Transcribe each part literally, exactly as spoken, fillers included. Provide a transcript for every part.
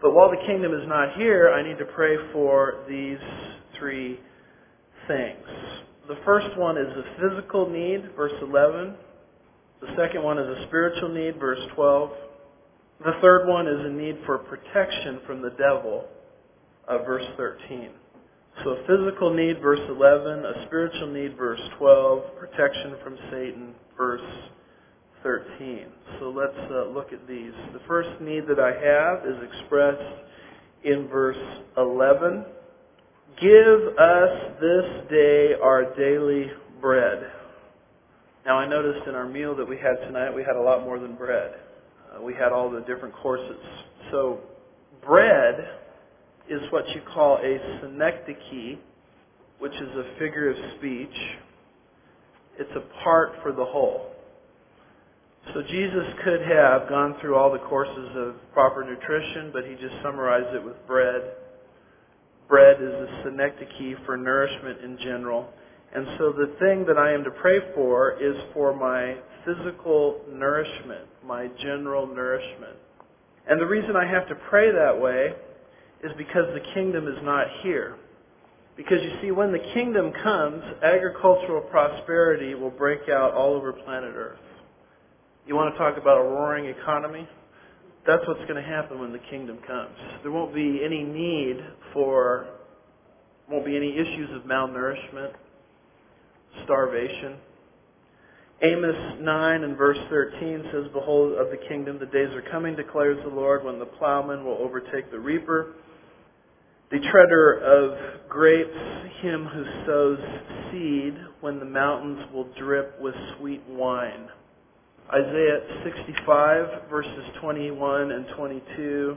But while the kingdom is not here, I need to pray for these three things. The first one is a physical need, verse eleven. The second one is a spiritual need, verse twelve. The third one is a need for protection from the devil, uh, verse thirteen. So a physical need, verse eleven, a spiritual need, verse twelve, protection from Satan, verse thirteen. So let's uh, look at these. The first need that I have is expressed in verse eleven. Give us this day our daily bread. Now I noticed in our meal that we had tonight, we had a lot more than bread. Uh, we had all the different courses. So bread is what you call a synecdoche, which is a figure of speech. It's a part for the whole. So Jesus could have gone through all the courses of proper nutrition, but he just summarized it with bread. Bread is a synecdoche for nourishment in general. And so the thing that I am to pray for is for my physical nourishment, my general nourishment. And the reason I have to pray that way is because the kingdom is not here. Because you see, when the kingdom comes, agricultural prosperity will break out all over planet Earth. You want to talk about a roaring economy? That's what's going to happen when the kingdom comes. There won't be any need for, won't be any issues of malnourishment, starvation. Amos nine and verse thirteen says, Behold, of the kingdom the days are coming, declares the Lord, when the plowman will overtake the reaper, the treader of grapes, him who sows seed, when the mountains will drip with sweet wine. Isaiah sixty-five, verses twenty-one and twenty-two,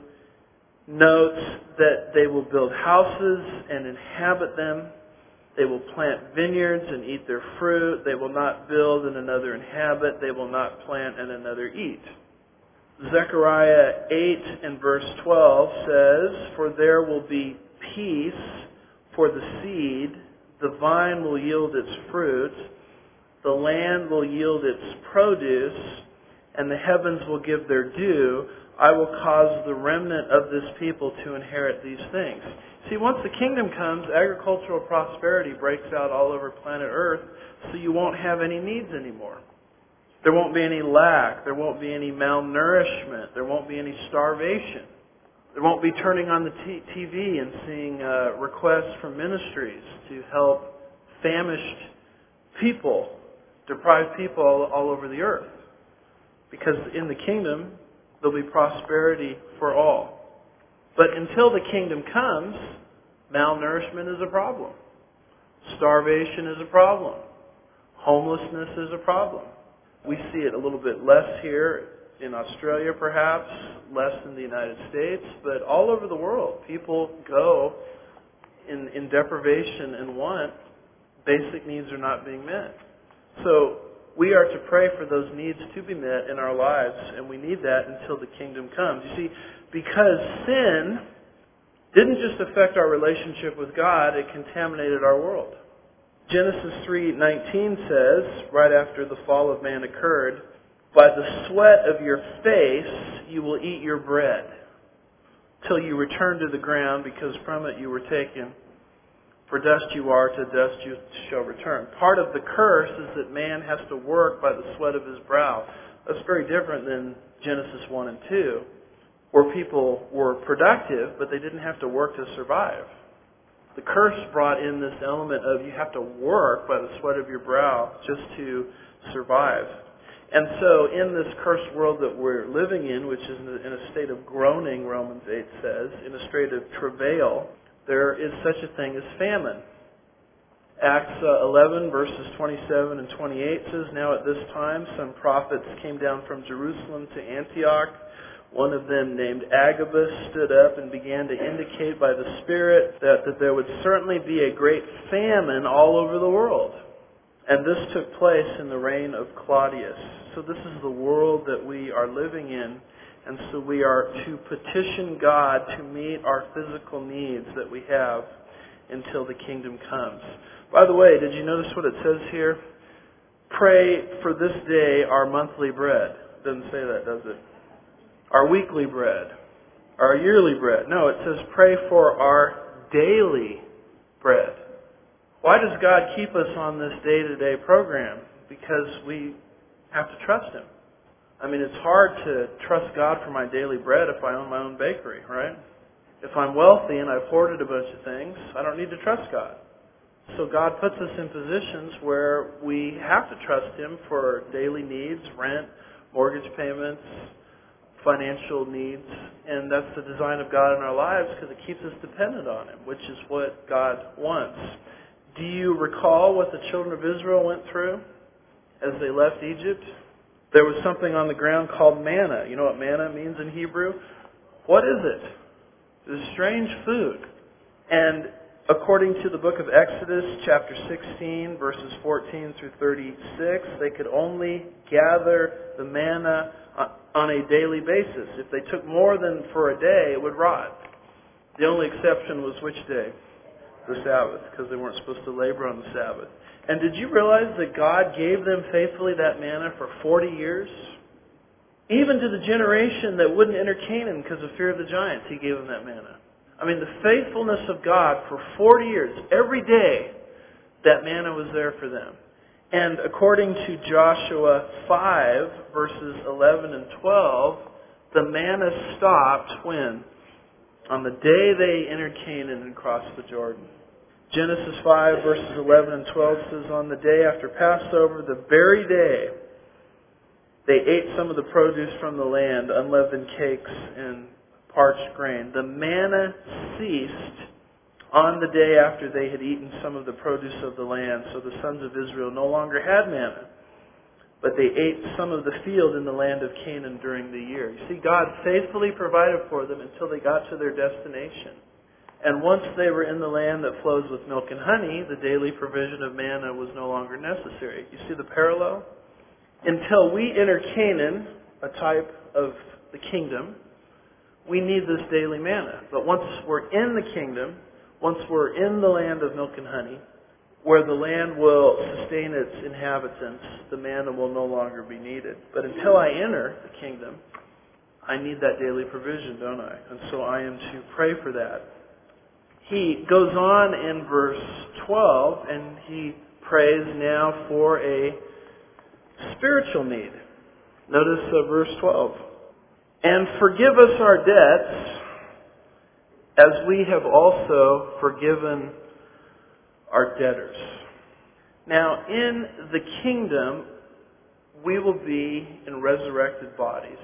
notes that they will build houses and inhabit them. They will plant vineyards and eat their fruit. They will not build and another inhabit. They will not plant and another eat. Zechariah eight and verse twelve says, For there will be peace for the seed. The vine will yield its fruit. The land will yield its produce. And the heavens will give their due. I will cause the remnant of this people to inherit these things. See, once the kingdom comes, agricultural prosperity breaks out all over planet Earth, so you won't have any needs anymore. There won't be any lack. There won't be any malnourishment. There won't be any starvation. There won't be turning on the t- TV and seeing uh, requests from ministries to help famished people, deprived people all, all over the earth. Because in the kingdom, there'll be prosperity for all. But until the kingdom comes, malnourishment is a problem. Starvation is a problem. Homelessness is a problem. We see it a little bit less here in Australia, perhaps, less in the United States, but all over the world, people go in, in deprivation and want. Basic needs are not being met. So we are to pray for those needs to be met in our lives, and we need that until the kingdom comes. You see, because sin didn't just affect our relationship with God, it contaminated our world. Genesis three nineteen says, right after the fall of man occurred, By the sweat of your face you will eat your bread, till you return to the ground, because from it you were taken. For dust you are, to dust you shall return. Part of the curse is that man has to work by the sweat of his brow. That's very different than Genesis one and two, where people were productive, but they didn't have to work to survive. The curse brought in this element of you have to work by the sweat of your brow just to survive. And so in this cursed world that we're living in, which is in a state of groaning, Romans eight says, in a state of travail, there is such a thing as famine. Acts eleven, verses twenty-seven and twenty-eight says, Now at this time some prophets came down from Jerusalem to Antioch. One of them, named Agabus, stood up and began to indicate by the Spirit that, that there would certainly be a great famine all over the world. And this took place in the reign of Claudius. So this is the world that we are living in. And so we are to petition God to meet our physical needs that we have until the kingdom comes. By the way, did you notice what it says here? Pray for this day our monthly bread. It doesn't say that, does it? Our weekly bread. our yearly bread. No, it says pray for our daily bread. Why does God keep us on this day-to-day program? Because we have to trust Him. I mean, it's hard to trust God for my daily bread if I own my own bakery, right? If I'm wealthy and I've hoarded a bunch of things, I don't need to trust God. So God puts us in positions where we have to trust Him for daily needs, rent, mortgage payments, financial needs. And that's the design of God in our lives because it keeps us dependent on Him, which is what God wants. Do you recall what the children of Israel went through as they left Egypt? There was something on the ground called manna. You know what manna means in Hebrew? What is it? It's strange food. And according to the book of Exodus, chapter sixteen, verses fourteen through thirty-six, they could only gather the manna on a daily basis. If they took more than for a day, it would rot. The only exception was which day? The Sabbath, because they weren't supposed to labor on the Sabbath. And did you realize that God gave them faithfully that manna for forty years? Even to the generation that wouldn't enter Canaan because of fear of the giants, He gave them that manna. I mean, the faithfulness of God for forty years, every day, that manna was there for them. And according to Joshua five, verses eleven and twelve, the manna stopped when? On the day they entered Canaan and crossed the Jordan. Genesis five, verses eleven and twelve says, on the day after Passover, the very day, they ate some of the produce from the land, unleavened cakes and parched grain. The manna ceased on the day after they had eaten some of the produce of the land. So the sons of Israel no longer had manna, but they ate some of the field in the land of Canaan during the year. You see, God faithfully provided for them until they got to their destination. And once they were in the land that flows with milk and honey, the daily provision of manna was no longer necessary. You see the parallel? Until we enter Canaan, a type of the kingdom, we need this daily manna. But once we're in the kingdom, once we're in the land of milk and honey, where the land will sustain its inhabitants, the manna will no longer be needed. But until I enter the kingdom, I need that daily provision, don't I? And so I am to pray for that. He goes on in verse twelve, and he prays now for a spiritual need. Notice uh, verse twelve. And forgive us our debts, as we have also forgiven our debtors. Now, in the kingdom, we will be in resurrected bodies.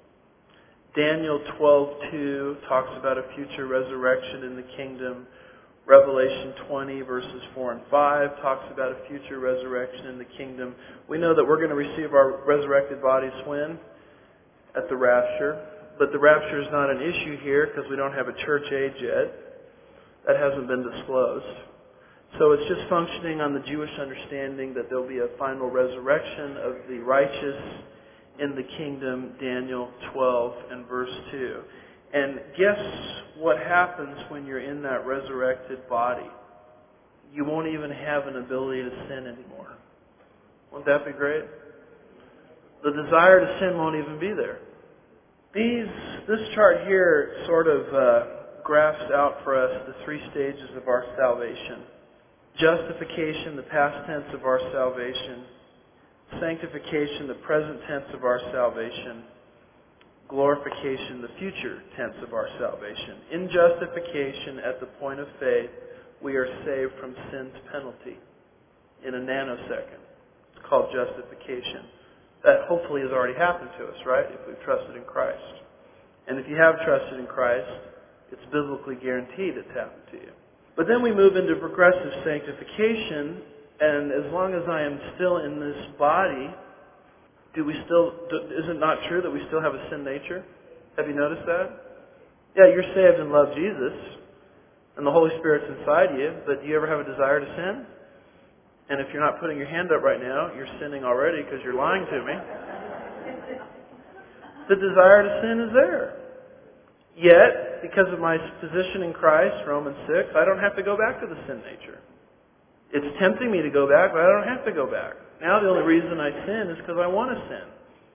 Daniel twelve two talks about a future resurrection in the kingdom. Revelation twenty, verses four and five talks about a future resurrection in the kingdom. We know that we're going to receive our resurrected bodies when? At the rapture. But the rapture is not an issue here because we don't have a church age yet. That hasn't been disclosed. So it's just functioning on the Jewish understanding that there'll be a final resurrection of the righteous in the kingdom, Daniel twelve and verse two. And guess what happens when you're in that resurrected body? You won't even have an ability to sin anymore. Won't that be great? The desire to sin won't even be there. These, this chart here sort of uh, graphs out for us the three stages of our salvation. Justification, the past tense of our salvation. Sanctification, the present tense of our salvation. Glorification, the future tense of our salvation. In justification, at the point of faith, we are saved from sin's penalty in a nanosecond. It's called justification. That hopefully has already happened to us, right? If we've trusted in Christ. And if you have trusted in Christ, it's biblically guaranteed it's happened to you. But then we move into progressive sanctification, and as long as I am still in this body, do we still, is it not true that we still have a sin nature? Have you noticed that? Yeah, you're saved and love Jesus, and the Holy Spirit's inside you, but do you ever have a desire to sin? And if you're not putting your hand up right now, you're sinning already because you're lying to me. The desire to sin is there. Yet, because of my position in Christ, Romans six, I don't have to go back to the sin nature. It's tempting me to go back, but I don't have to go back. Now the only reason I sin is because I want to sin.